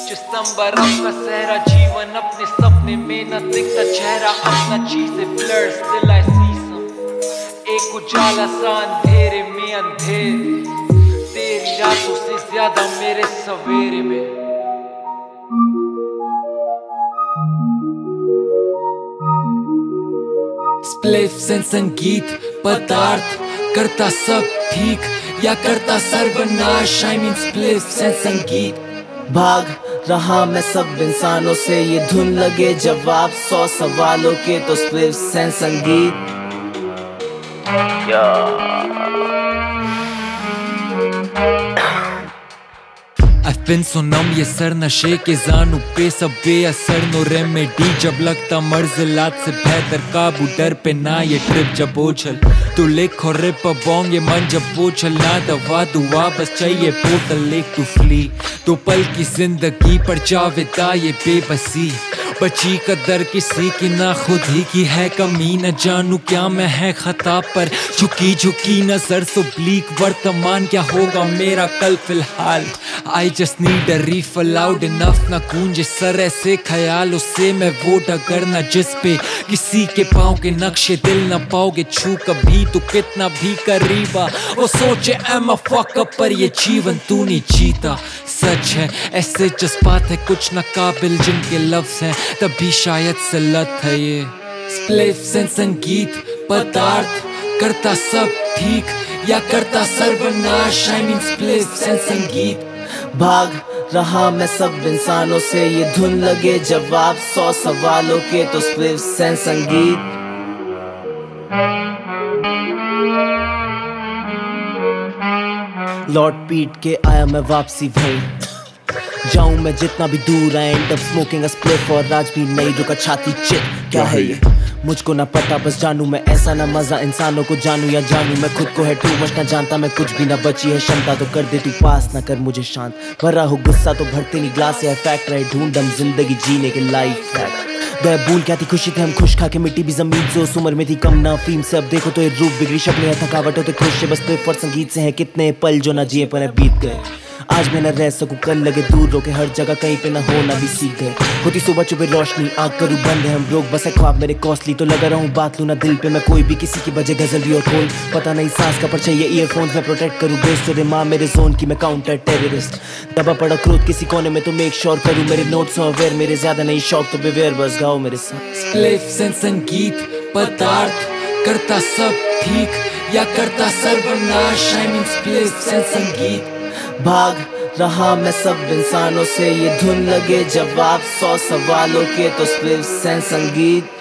चिस्तंबर अपना सहरा जीवन अपने सपने में न दिखता चेहरा अपना चीजें ब्लर स्टिल आई सी सम एक उजाला सा अंधेरे में अंधेर तेरी रातों से ज्यादा मेरे सवेरे में। स्प्लिफ्स एंड संगीत पदार्थ करता सब ठीक या करता सर्वनाश। आई मीन स्प्लिफ्स एंड संगीत। भाग रहा मैं सब इंसानों से, ये धुन लगे जवाब 100 सवालों के, तो स्प्लिफ्स एंड संगीत। I've been so numb, ये सर नशे के जानू पे सब बेअसर। नो रेमेडी जब लगता मर्ज़िलात से बेहतर काबू डर पे ना ये ट्रिप जब ओझल तू लिख और रिप बॉन्ग ये मन जब बोझल ना दवा दुआ बस चाहिए बोतल लेक टू फ्ली। तो पल की जिंदगी पर जावेदा ये बेबसी बची कदर किसी की ना खुद ही की है कमी। न जानू क्या मैं है खता पर झुकी झुकी नजर सो ब्लीक वर्तमान क्या होगा मेरा कल फिलहाल। I just need a refill loud enough ना गूंजे सर ऐसे ख्यालों से मैं वो डगर ना जिस पे किसी के पाँव के नक्शे दिल ना पाओगे छू कभी तो कितना भी करीबा। वो सोचे I'm a fuck up पर ये जीवन तू नहीं जीता। सच है ऐसे जज्बात है कुछ ना काबिल जिनके लफ्ज हैं तभी शायद से लत है ये। स्प्लिफ्स एंड संगीत पदार्थ करता सब ठीक या करता सर्वनाश। आई मीन स्प्लिफ्स एंड संगीत। भाग रहा मैं सब इंसानों से, ये धुन लगे जवाब 100 सवालों के, तो स्प्लिफ्स एंड संगीत। लौट पीट के आया मैं वापसी भाई, जाऊं मैं जितना भी दूर आए end up smoking a spliff और आज भी नहीं रुका छाती चित। क्या है ये मुझको ना पता बस जानू मैं ऐसा ना मजा इंसानों को जानू या जानू मैं खुद को है टू मच ना जानता मैं कुछ भी ना बची है क्षमता तो कर दे तू पास ना कर मुझे शांत। भरा हो गुस्सा तो भरते नहीं ग्लास या फैक्ट रहे ढूंढम जिंदगी जीने के लाइफ फैक्ट। गए भूल क्या थी खुशी थे हम खुश खा के मिट्टी भी जमीन से उस उम्र में थी कम ना फीम से अब देखो तो ये रूप बिगड़ी शक्लें है थकावट होते खुश है बस प्रेफ और संगीत से है कितने पल जो ना जिए पर बीत गए। आज मैं न रह सकूं कल लगे दूर रोके हर जगह कहीं पे ना हो ना भी सीख गए। होती सुबह चुबे रोशनी आँख करूँ बंद है हम लोग बस है ख्वाब मेरे कॉस्टली तो लगा रहूं बात लूं ना दिल पे मैं कोई भी किसी की बजे गजल भी और खोल पता नहीं सांस का पर चाहिए ईयरफोन्स में प्रोटेक्ट करूँ बेस्ट और माँ मेरे जोन की मैं काउंटर टेररिस्ट। दबा पड़ा क्रोध किसी कोने में तो मेक श्योर करूँ मेरे नोट्स और अवेयर मेरे ज्यादा नहीं शौक तो बेवेयर बस गाओ मेरे साथ। स्प्लिफ्स एंड संगीत पदार्थ करता सब ठीक या करता सर्वनाश। आई मीन स्प्लिफ्स एंड संगीत। भाग रहा मैं सब इंसानों से, ये धुन लगे जवाब 100 सवालों के, तो स्प्लिफ्स एंड संगीत।